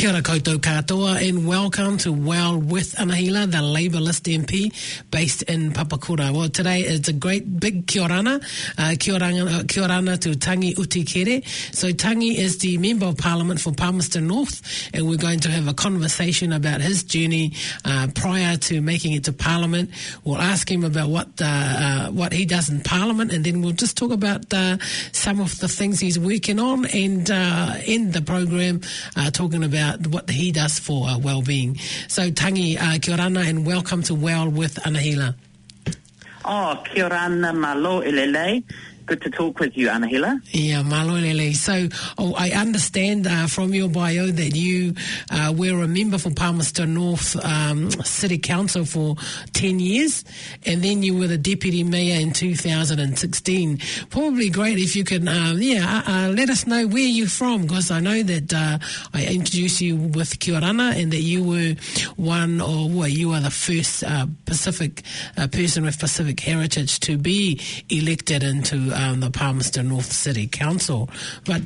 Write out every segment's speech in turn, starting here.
Kia ora koutou katoa and welcome to Well with Anahila, the Labour List MP based in Papakura. Well, today is a great big kia orana to Tangi Utikere. So Tangi is the Member of Parliament for Palmerston North, and we're going to have a conversation about his journey prior to making it to Parliament. We'll ask him about what he does in Parliament, and then we'll just talk about some of the things he's working on, and end the program talking about what he does for well-being. So Tangi, kia orana and welcome to Well with Anahila. Oh, kia orana, malo ilele. Good to talk with you, Anahila. Yeah, malo lele. So I understand from your bio that you were a member for Palmerston North City Council for 10 years, and then you were the Deputy Mayor in 2016. Probably great if you can, let us know where you're from, because I know that I introduced you with kia orana and that you were you are the first Pacific person with Pacific heritage to be elected into the Palmerston North City Council. But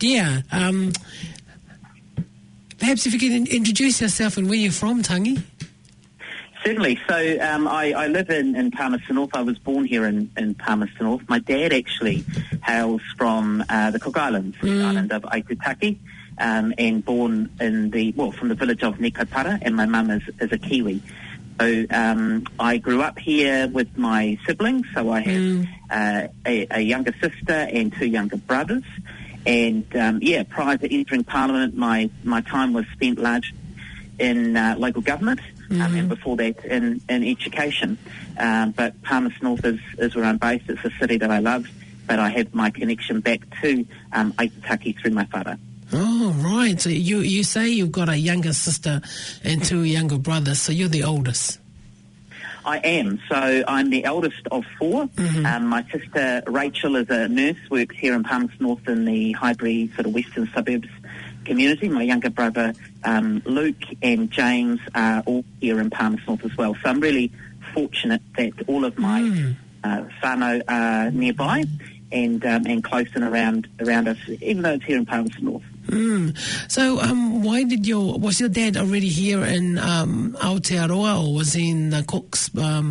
perhaps if you can introduce yourself and where you're from, Tangi. Certainly. So I live in Palmerston North. I was born here in Palmerston North. My dad actually hails from the Cook Islands, the island of Aitutaki, and born from the village of Nekapara, and my mum is a Kiwi. So I grew up here with my siblings. So I have a younger sister and two younger brothers. And prior to entering Parliament, my time was spent largely in local government, and before that in education. But Palmerston North is where I'm based. It's a city that I love, but I have my connection back to Aitutaki through my father. Oh, right. So you say you've got a younger sister and two younger brothers, so you're the oldest. I am. So I'm the eldest of four. My sister Rachel is a nurse, works here in Palmerston North in the Highbury sort of western suburbs community. My younger brother Luke and James are all here in Palmerston North as well. So I'm really fortunate that all of my whānau are nearby and close and around us, even though it's here in Palmerston North. So, was your dad already here in Aotearoa, or was he in the Cooks?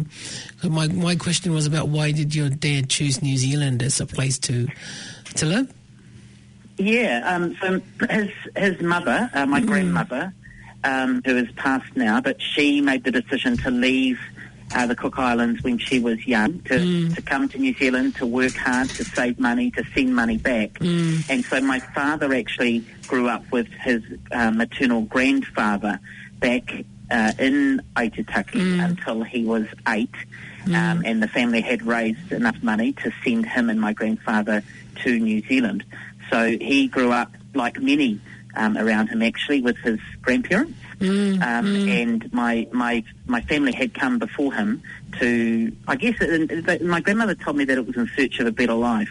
My question was about why did your dad choose New Zealand as a place to live? Yeah, so his mother, my grandmother, who is passed now, but she made the decision to leave the Cook Islands when she was young, to come to New Zealand, to work hard, to save money, to send money back. And so my father actually grew up with his maternal grandfather back in Aitutaki until he was 8. And the family had raised enough money to send him and my grandfather to New Zealand. So he grew up, like many around him actually, with his grandparents. And my family had come before him to, I guess, my grandmother told me that it was in search of a better life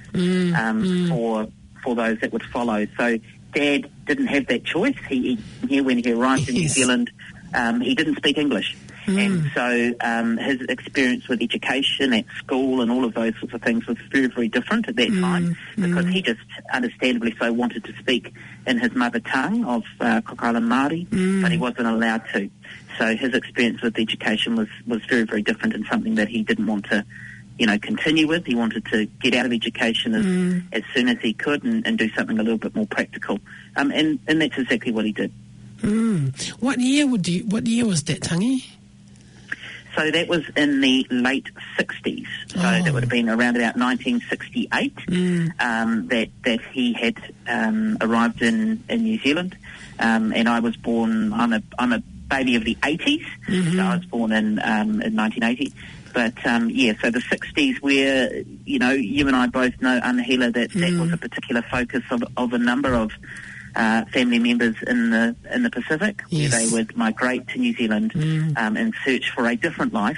for those that would follow. So Dad didn't have that choice. When he arrived in New Zealand, he didn't speak English. And so his experience with education at school and all of those sorts of things was very, very different at that time, because he just understandably so wanted to speak in his mother tongue of Cook Island Māori, but he wasn't allowed to. So his experience with education was very, very different, and something that he didn't want to continue with. He wanted to get out of education as soon as he could and do something a little bit more practical. And that's exactly what he did. What year was that, Tangi? So that was in the late 60s. So that would have been around about 1968 that he had arrived in New Zealand. And I was born, I'm a baby of the 80s, so I was born in 1980. But, so the 60s where, you and I both know, Anahila, that was a particular focus of a number of family members in the Pacific, where they would migrate to New Zealand and search for a different life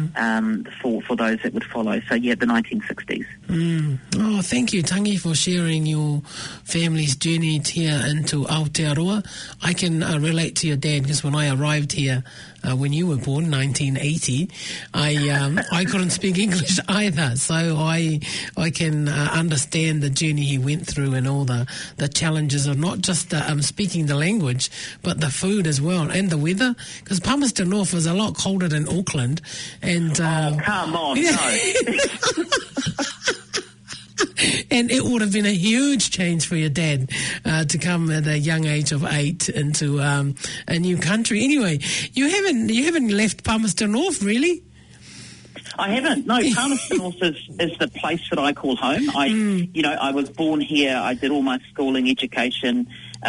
for those that would follow. So, the 1960s. Oh, thank you, Tangi, for sharing your family's journey here into Aotearoa. I can relate to your dad, because when I arrived here, when you were born, 1980, I couldn't speak English either. So I can understand the journey he went through and all the challenges of not not just speaking the language, but the food as well and the weather. Because Palmerston North is a lot colder than Auckland. And come on, no. And it would have been a huge change for your dad to come at a young age of 8 into a new country. Anyway, you haven't left Palmerston North, really? I haven't. No, Palmerston North is the place that I call home. I was born here. I did all my schooling, education,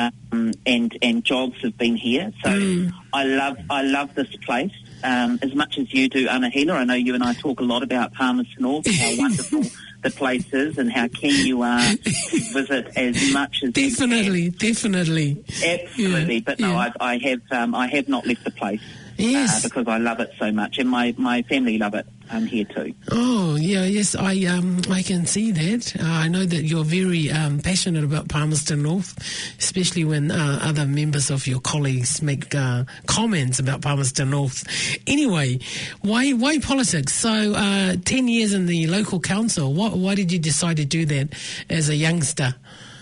and jobs have been here. So I love this place as much as you do, Anahila. I know you and I talk a lot about Palmerston North, how wonderful the place is, and how keen you are to visit as much as definitely, you can. Definitely, absolutely. Yeah, but no, yeah. I have not left the place. Yes, because I love it so much, and my family love it here too. Oh, yeah, yes, I can see that. I know that you're very passionate about Palmerston North, especially when other members of your colleagues make comments about Palmerston North. Anyway, why politics? So 10 years in the local council. Why did you decide to do that as a youngster?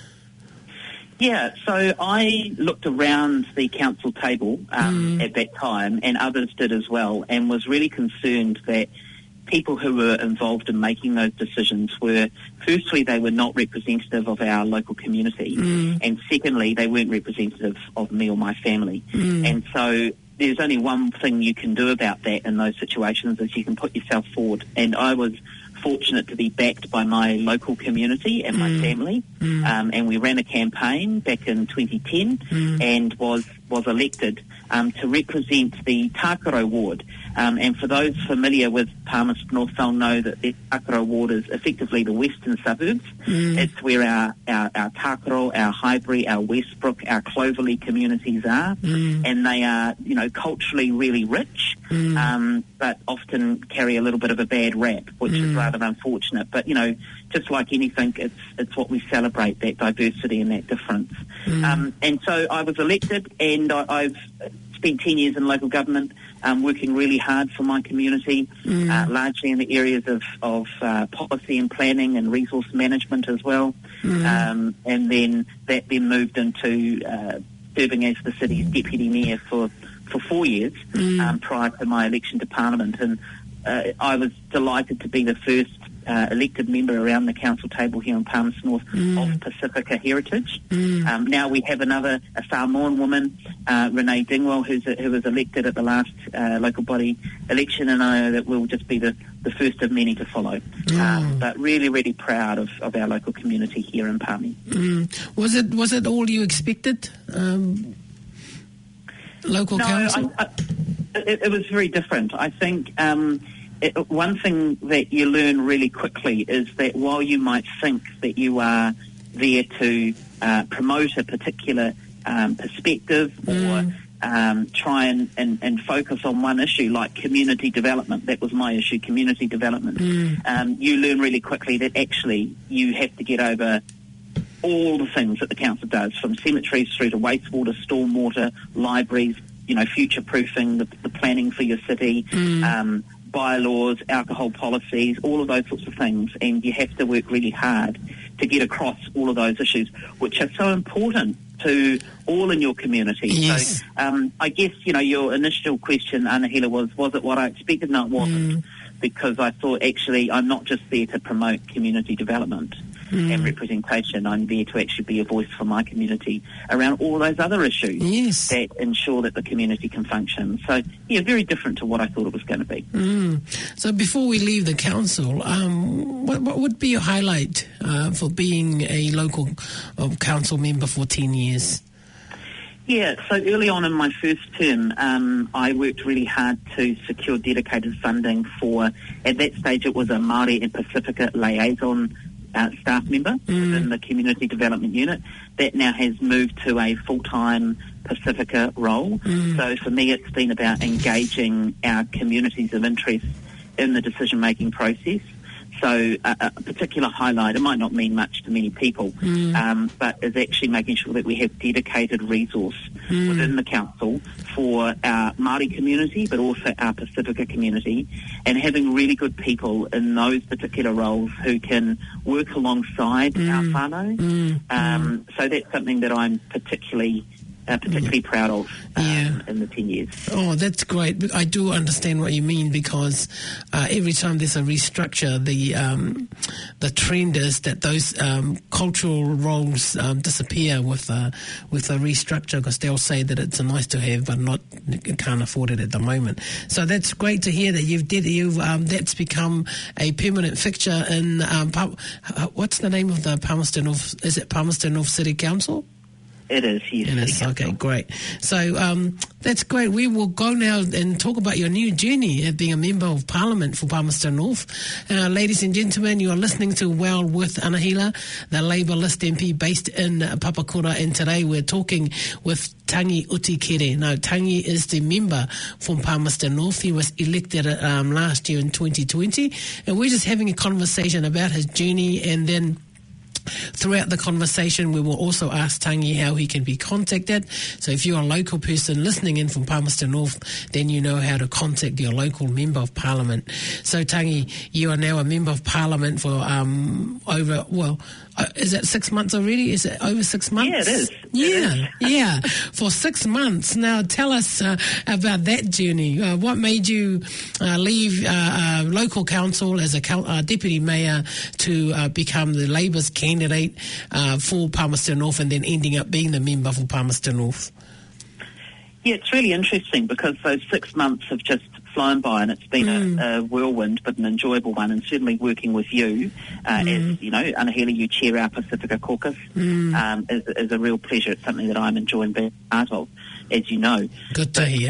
Yeah, so I looked around the council table at that time, and others did as well, and was really concerned that people who were involved in making those decisions were, firstly, they were not representative of our local community, and secondly, they weren't representative of me or my family. And so there's only one thing you can do about that in those situations, is you can put yourself forward. And I was fortunate to be backed by my local community and my family, and we ran a campaign back in 2010 and was elected to represent the Tākaro ward. And for those familiar with Palmerston North, they'll know that the Tākaro ward is effectively the western suburbs. It's where our Tākaro, our Highbury, our Westbrook, our Cloverley communities are, and they are, culturally really rich, but often carry a little bit of a bad rap, which is rather unfortunate. But, just like anything, it's what we celebrate, that diversity and that difference. And so I was elected, and I've spent 10 years in local government, working really hard for my community, largely in the areas of policy and planning and resource management as well. And then that moved into serving as the city's deputy mayor for 4 years prior to my election to Parliament. And I was delighted to be the first elected member around the council table here in Palmerston North of Pacifica heritage. Now we have a Samoan woman, Renee Dingwell, who was elected at the last local body election, and I know that we'll just be the first of many to follow. But really, really proud of our local community here in Palmy. Was it all you expected? Local council? It was very different. I think one thing that you learn really quickly is that while you might think that you are there to promote a particular perspective or try and focus on one issue like community development, that was my issue, community development, you learn really quickly that actually you have to get over all the things that the council does, from cemeteries through to wastewater, stormwater, libraries, future-proofing, the planning for your city, bylaws, alcohol policies, all of those sorts of things, and you have to work really hard to get across all of those issues, which are so important to all in your community. Yes. So I guess, your initial question, Anahila, was it what I expected? No, it wasn't, because I thought, actually, I'm not just there to promote community development and representation. I'm there to actually be a voice for my community around all those other issues that ensure that the community can function. So, very different to what I thought it was going to be. So before we leave the council, what would be your highlight for being a local council member for 10 years? Yeah, so early on in my first term, I worked really hard to secure dedicated funding for, at that stage it was a Māori and Pacifica liaison staff member within the Community Development Unit. That now has moved to a full-time Pacifica role. So for me, it's been about engaging our communities of interest in the decision-making process. So a particular highlight, it might not mean much to many people, but is actually making sure that we have dedicated resource within the council for our Māori community, but also our Pacifica community, and having really good people in those particular roles who can work alongside our whānau. So that's something that I'm particularly proud of in the 10 years. Oh, that's great. I do understand what you mean, because every time there's a restructure, the trend is that those cultural roles disappear with a restructure, because they'll say that it's a nice to have, but can't afford it at the moment. So that's great to hear that you've that's become a permanent fixture in what's the name of the Palmerston North? Is it Palmerston North City Council? It is, yes. It is, okay, great. So that's great. We will go now and talk about your new journey at being a Member of Parliament for Palmerston North. Ladies and gentlemen, you are listening to Well with Anahila, the Labour List MP based in Papakura, and today we're talking with Tangi Utikere. Now, Tangi is the member from Palmerston North. He was elected last year in 2020, and we're just having a conversation about his journey, and then throughout the conversation, we will also ask Tangi how he can be contacted. So if you're a local person listening in from Palmerston North, then you know how to contact your local Member of Parliament. So Tangi, you are now a Member of Parliament for is it 6 months already? Is it over 6 months? Yeah, it is. Yeah, for 6 months. Now, tell us about that journey. What made you leave local council as a deputy mayor to become the Labour's candidate for Palmerston North, and then ending up being the member for Palmerston North? Yeah, it's really interesting, because those 6 months have just flown by, and it's been a whirlwind, but an enjoyable one. And certainly working with you, as you know, Anahila, you chair our Pacifica Caucus, is a real pleasure. It's something that I'm enjoying being part of, as you know. Good to hear.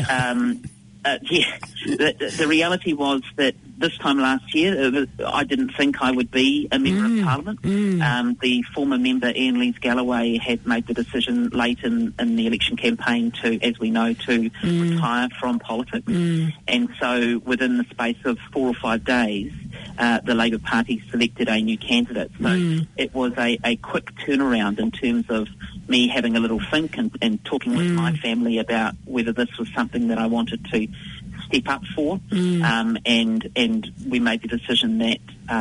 The reality was that this time last year, I didn't think I would be a Member of Parliament. The former member, Ian Lees-Galloway, had made the decision late in the election campaign to, as we know, to retire from politics. And so within the space of 4 or 5 days, the Labour Party selected a new candidate. So it was a quick turnaround in terms of me having a little think and talking with my family about whether this was something that I wanted to step up for, and we made the decision that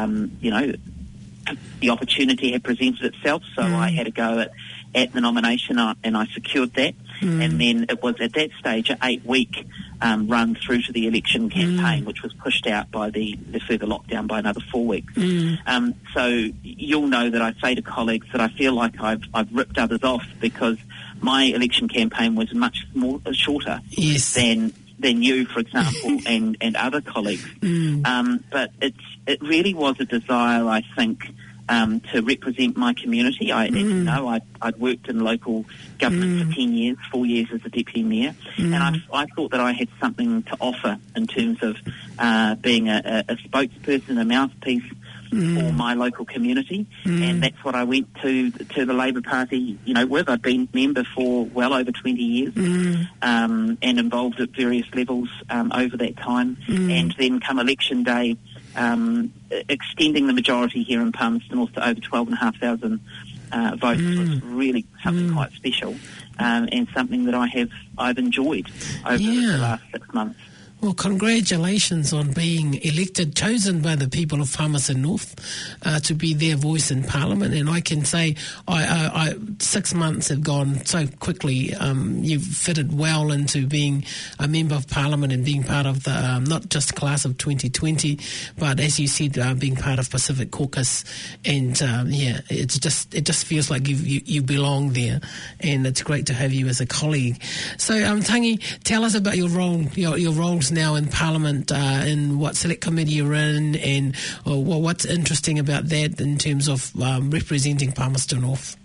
the opportunity had presented itself, so I had to go at the nomination, and I secured that. And then it was at that stage an 8-week run through to the election campaign, which was pushed out by the further lockdown by another 4 weeks. So you'll know that I say to colleagues that I feel like I've ripped others off, because my election campaign was much shorter than you, for example, and other colleagues. But it really was a desire, I think, to represent my community. As you know, I'd worked in local government for 10 years, 4 years as a deputy mayor, and I thought that I had something to offer in terms of being a spokesperson, a mouthpiece for my local community, and that's what I went to the Labour Party, with. I'd been member for well over 20 years, and involved at various levels over that time, and then come election day, extending the majority here in Palmerston North to over 12,500 votes was really something quite special, and something that I've enjoyed over the last 6 months. Well, congratulations on being chosen by the people of Palmerston North to be their voice in Parliament. And I can say 6 months have gone so quickly. You've fitted well into being a Member of Parliament and being part of the not just class of 2020, but as you said, being part of Pacific Caucus. And it just feels like you belong there, and it's great to have you as a colleague. So, Tangi, tell us about your role, your roles now in Parliament, in what select committee you're in, and what's interesting about that in terms of representing Palmerston North.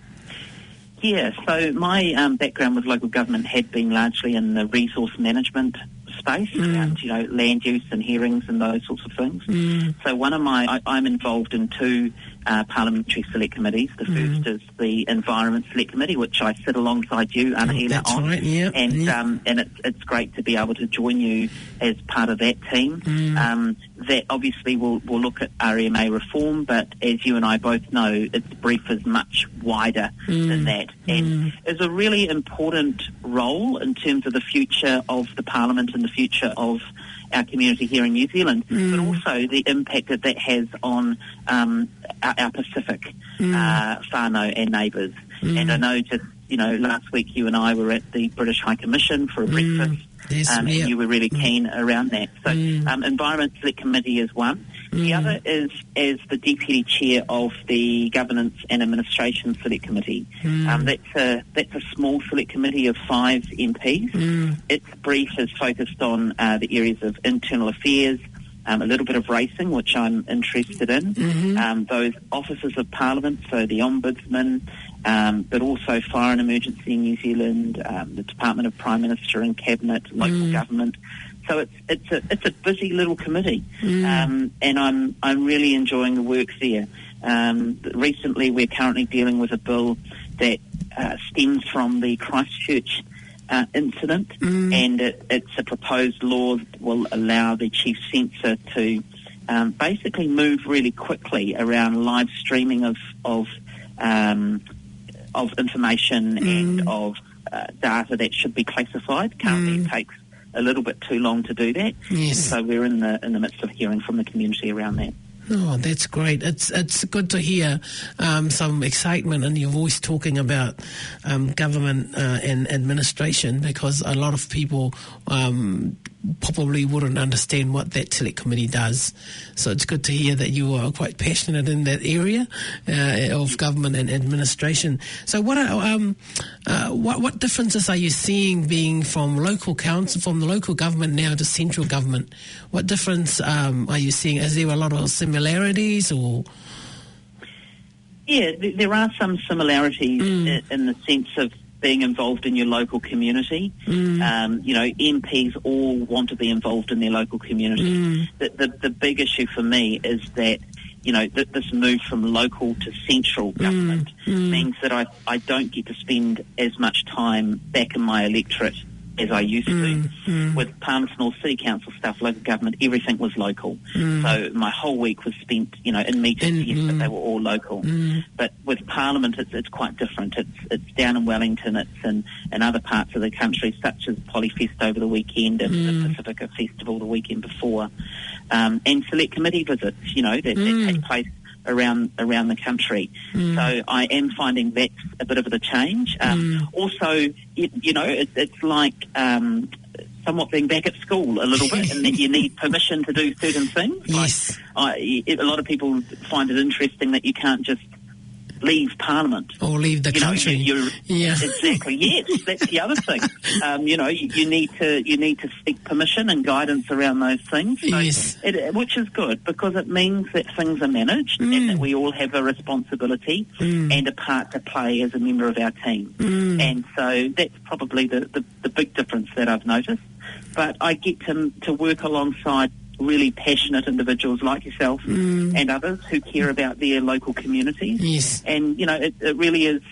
Yeah, so my background with local government had been largely in the resource management space, around land use and hearings and those sorts of things. So I'm involved in 2 parliamentary select committees. The first is the Environment Select Committee, which I sit alongside you, Anahila, on. Right, yeah. And it's great to be able to join you as part of that team. That obviously will look at REMA reform, but as you and I both know, its brief is much wider than that, and is a really important role in terms of the future of the Parliament and the future of our community here in New Zealand, but also the impact that has on our Pacific whānau and neighbours. And I know just, last week you and I were at the British High Commission for a breakfast, and you were really keen around that. So Environment Select Committee is one. The other is as the Deputy Chair of the Governance and Administration Select Committee. That's a small select committee of 5 MPs. Its brief is focused on the areas of internal affairs, a little bit of racing, which I'm interested in, those officers of Parliament, so the Ombudsman, but also Fire and Emergency in New Zealand, the Department of Prime Minister and Cabinet, local government. So it's a busy little committee, and I'm really enjoying the work there. Recently, we're currently dealing with a bill that stems from the Christchurch incident, and it's a proposed law that will allow the chief censor to basically move really quickly around live streaming of information and of data that should be classified. Currently, it takes a little bit too long to do that. Yes. So we're in the midst of hearing from the community around that. Oh, that's great. It's good to hear some excitement in your voice talking about government and administration, because a lot of people probably wouldn't understand what that select committee does. So it's good to hear that you are quite passionate in that area of government and administration. So what differences are you seeing being from local council, from the local government now to central government? What difference are you seeing? Is there a lot of similarities or? Yeah, there are some similarities in the sense of being involved in your local community. MPs all want to be involved in their local community. The big issue for me is that, this move from local to central government means that I don't get to spend as much time back in my electorate as I used to. With Palmerston North City Council stuff, local government, everything was local. So my whole week was spent, in meetings, yes, but they were all local. But with Parliament, it's quite different. It's down in Wellington, it's in other parts of the country, such as Polyfest over the weekend and the Pacifica Festival the weekend before. And select committee visits, that take place around the country. So I am finding that's a bit of a change. Also, it's like somewhat being back at school a little bit, and that you need permission to do certain things. Yes. A lot of people find it interesting that you can't just leave Parliament or leave the country. Exactly. Yes, that's the other thing. You need to seek permission and guidance around those things. So yes, which is good, because it means that things are managed and that we all have a responsibility and a part to play as a member of our team. And so that's probably the big difference that I've noticed. But I get to work alongside really passionate individuals like yourself and others who care about their local communities. Yes. And, it really is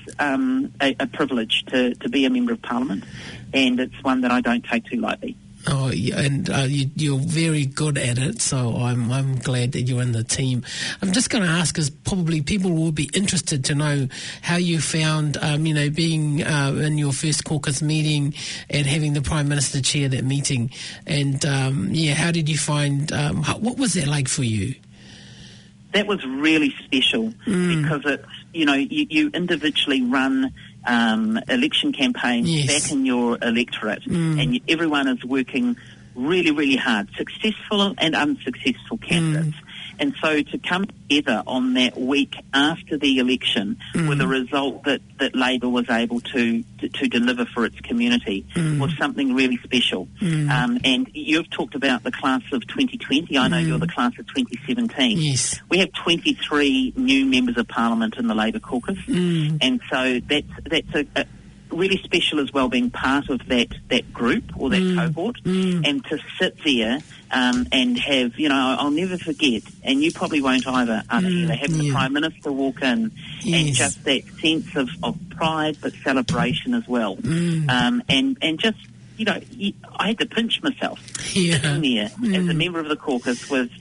a privilege to be a Member of Parliament, and it's one that I don't take too lightly. Oh, and you're very good at it, so I'm glad that you're in the team. I'm just going to ask, because probably people will be interested to know how you found, being in your first caucus meeting and having the Prime Minister chair that meeting. And, how did you find, what was that like for you? That was really special because it's, you individually run election campaigns back in your electorate, and everyone is working really, really hard, successful and unsuccessful candidates. And so to come together on that week after the election with a result that Labour was able to deliver for its community was something really special. And you've talked about the class of 2020. I know you're the class of 2017. Yes. We have 23 new members of Parliament in the Labour caucus. And so that's a really special as well, being part of that group or that cohort, and to sit there and have, I'll never forget, and you probably won't either, Anahila, having the Prime Minister walk in and just that sense of pride but celebration as well. And just, I had to pinch myself sitting there as a member of the caucus with,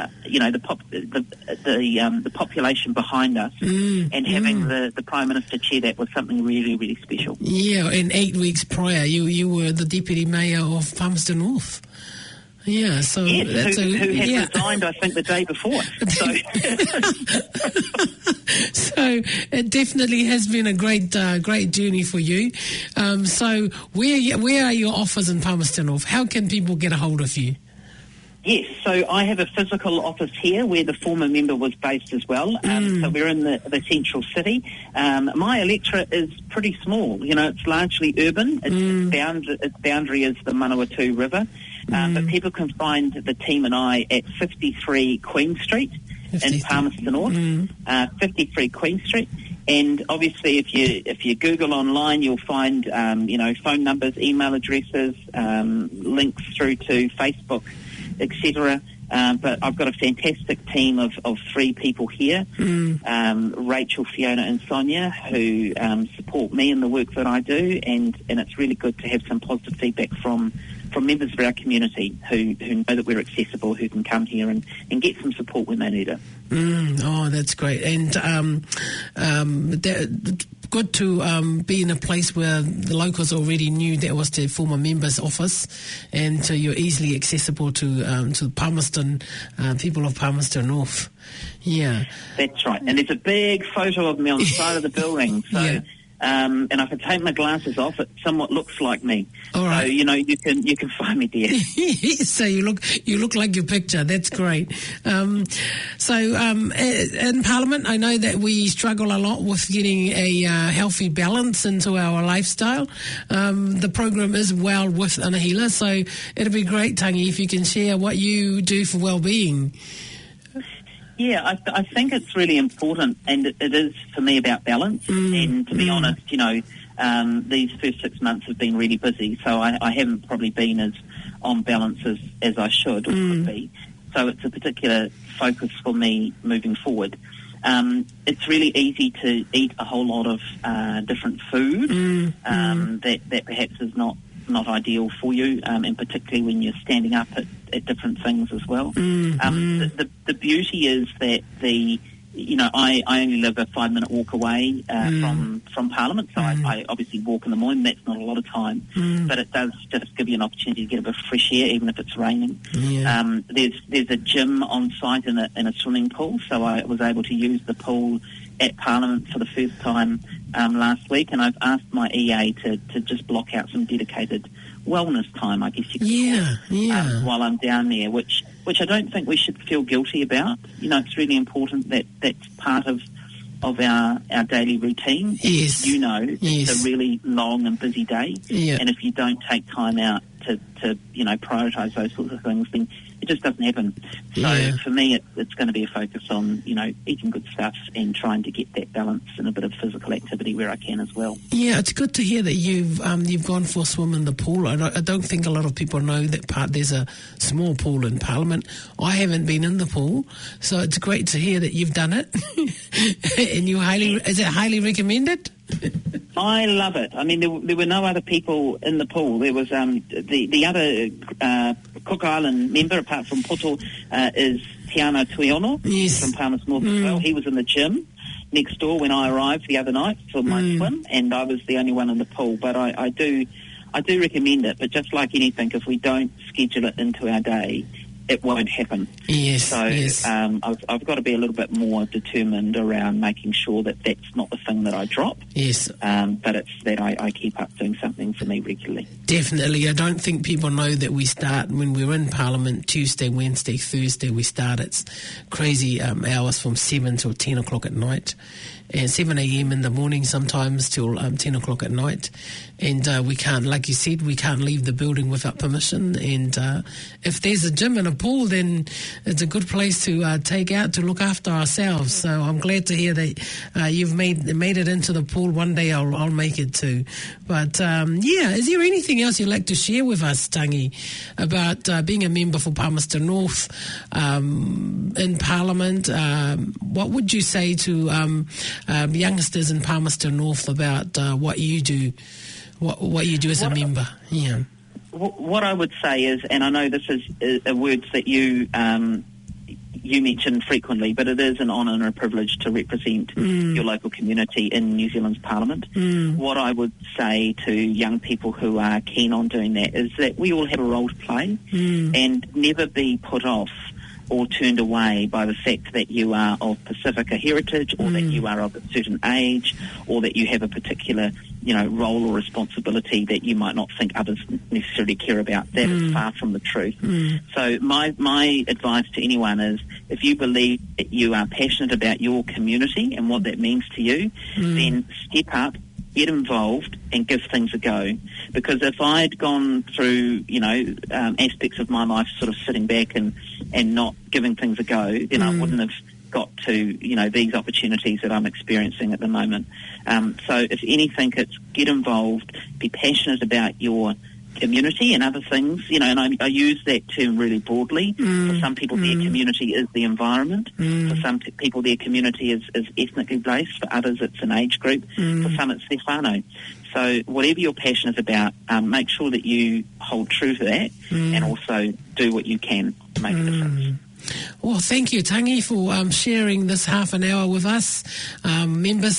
the population behind us, and having the Prime Minister chair that was something really, really special. Yeah, and 8 weeks prior, you were the Deputy Mayor of Palmerston North. Yeah, so yes, who had resigned, I think, the day before. So it definitely has been a great journey for you. So where are your offices in Palmerston North? How can people get a hold of you? Yes, so I have a physical office here where the former member was based as well. So we're in the central city. My electorate is pretty small. It's largely urban. Its boundary is the Manawatu River. But people can find the team and I at 53 Queen Street in Palmerston North. 53 Queen Street. And obviously, if you Google online, you'll find phone numbers, email addresses, links through to Facebook, etc. But I've got a fantastic team of 3 people here, Rachel, Fiona and Sonia, who support me in the work that I do, and it's really good to have some positive feedback from members of our community who know that we're accessible, who can come here and get some support when they need it. Oh, that's great. And good to be in a place where the locals already knew that was the former member's office, and so you're easily accessible to Palmerston, people of Palmerston North. Yeah. That's right. And there's a big photo of me on the side of the building. So and if I take my glasses off, it somewhat looks like me. All right. So, you can find me there. So you look like your picture. That's great. So in Parliament, I know that we struggle a lot with getting a healthy balance into our lifestyle. The program is Well with Anahila, so it'd be great, Tangi, if you can share what you do for well-being. Yeah, I think it's really important, and it is for me about balance. And to be honest, these first 6 months have been really busy, so I haven't probably been as on balance as I should or could be. So it's a particular focus for me moving forward. It's really easy to eat a whole lot of different food that perhaps is not ideal for you, and particularly when you're standing up at different things as well. The beauty is that I only live a 5-minute walk away from Parliament, so I obviously walk in the morning. That's not a lot of time, but it does just give you an opportunity to get a bit of fresh air, even if it's raining. There's a gym on site in a swimming pool, so I was able to use the pool at Parliament for the first time last week, and I've asked my EA to just block out some dedicated wellness time, I guess you could call it, while I'm down there, which I don't think we should feel guilty about. It's really important that that's part of our daily routine. Yes. It's a really long and busy day, and if you don't take time out to prioritise those sorts of things, then it just doesn't happen. So for me, it's going to be a focus on, eating good stuff and trying to get that balance and a bit of physical activity where I can as well. Yeah, it's good to hear that you've gone for a swim in the pool. I don't think a lot of people know that there's a small pool in Parliament. I haven't been in the pool, so it's great to hear that you've done it. And is it highly recommended? I love it. I mean, there were no other people in the pool. There was the other Cook Island member, apart from Poto, is Tiana Tuiono from Palmerston North as well. He was in the gym next door when I arrived the other night for my swim, and I was the only one in the pool. But I do recommend it. But just like anything, if we don't schedule it into our day, it won't happen. Yes. So I've got to be a little bit more determined around making sure that that's not the thing that I drop. Yes. But it's that I keep up doing something for me regularly. Definitely. I don't think people know that we start when we're in Parliament Tuesday, Wednesday, Thursday. We start. It's crazy hours from 7 till 10 o'clock at night. and 7 a.m. in the morning sometimes till 10 o'clock at night. And we can't, like you said, we can't leave the building without permission. And if there's a gym and a pool, then it's a good place to take out to look after ourselves. So I'm glad to hear that you've made it into the pool. One day I'll make it too. But is there anything else you'd like to share with us, Tangi, about being a member for Palmerston North in Parliament? What would you say to youngsters in Palmerston North about what you do? What you do as a member? Yeah. What I would say is, and I know this is words that you mention frequently, but it is an honour and a privilege to represent your local community in New Zealand's Parliament. What I would say to young people who are keen on doing that is that we all have a role to play, and never be put off or turned away by the fact that you are of Pacifica heritage, or that you are of a certain age, or that you have a particular role or responsibility that you might not think others necessarily care about. That is far from the truth. So my advice to anyone is, if you believe that you are passionate about your community and what that means to you, then step up, get involved, and give things a go. Because if I'd gone through, aspects of my life sort of sitting back and not giving things a go, then I wouldn't have got to, these opportunities that I'm experiencing at the moment. So if anything, it's get involved, be passionate about your community and other things, and I use that term really broadly. For some people, their community is the environment. For some people, their community is ethnically based. For others, it's an age group. For some, it's their whānau. So whatever your passion is about, make sure that you hold true to that, and also do what you can to make a difference. Well, thank you, Tangi, for sharing this half an hour with us. Members,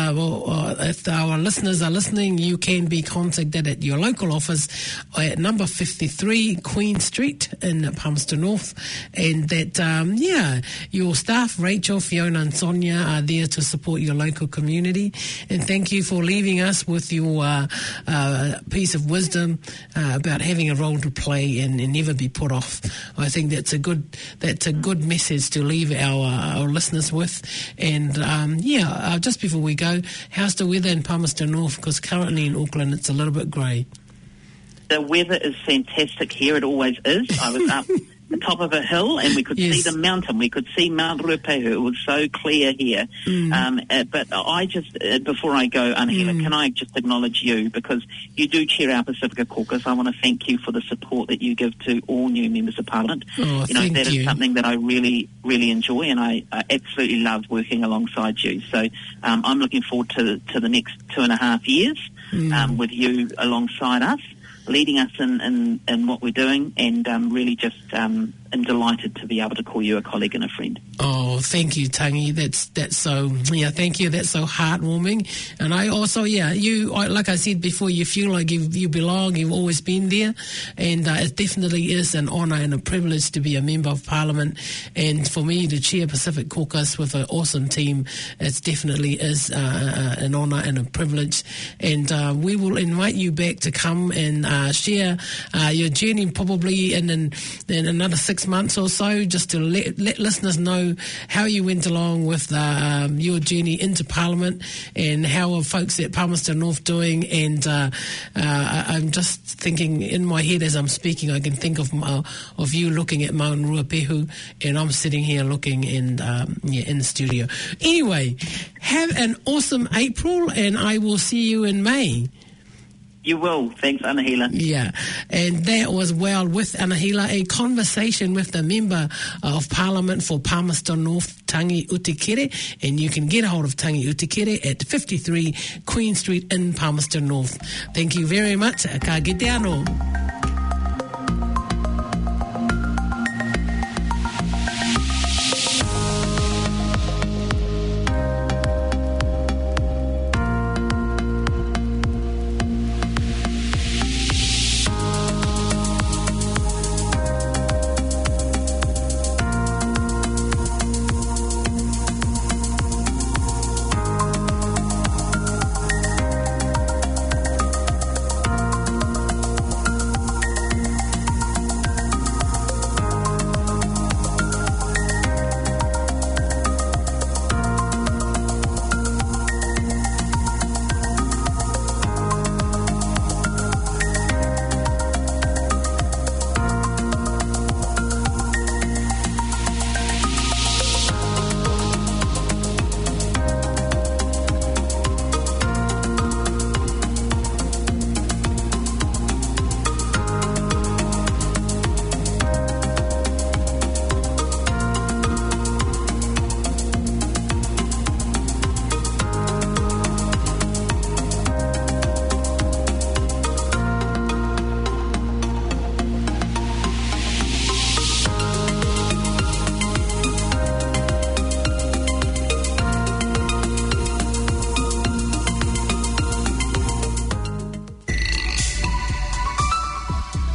if our listeners are listening, you can be contacted at your local office at number 53 Queen Street in Palmerston North. And that, your staff, Rachel, Fiona and Sonia, are there to support your local community. And thank you for leaving us with your piece of wisdom about having a role to play and never be put off. I think that's a good message to leave our listeners with. And just before we go, how's the weather in Palmerston North? Because currently in Auckland it's a little bit grey. The weather is fantastic here. It always is. I was up the top of a hill and we could see the mountain. We could see Mount Ruapehu. It was so clear here. But I just, before I go, Anahela, can I just acknowledge you, because you do chair our Pacifica Caucus. I want to thank you for the support that you give to all new members of Parliament. That is something that I really, really enjoy, and I absolutely love working alongside you. So I'm looking forward to the next 2.5 years with you alongside us, leading us in what we're doing, and really just am delighted to be able to call you a colleague and a friend. Oh, thank you, Tangi. That's so, thank you. That's so heartwarming. And I also, like I said before, you feel like you belong. You've always been there. And it definitely is an honour and a privilege to be a member of Parliament. And for me to chair Pacific Caucus with an awesome team, it definitely is an honour and a privilege. And we will invite you back to come and share your journey probably in another 6 months or so, just to let listeners know how you went along with your journey into Parliament, and how are folks at Palmerston North doing. And I'm just thinking in my head as I'm speaking, I can think of you looking at Mount Ruapehu, and I'm sitting here looking in the studio. Anyway, have an awesome April, and I will see you in May. You will. Thanks, Anahela. Yeah, and that was Well with Anahela, a conversation with the Member of Parliament for Palmerston North, Tangi Utikere, and you can get a hold of Tangi Utikere at 53 Queen Street in Palmerston North. Thank you very much. Ka kite anō.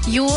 You're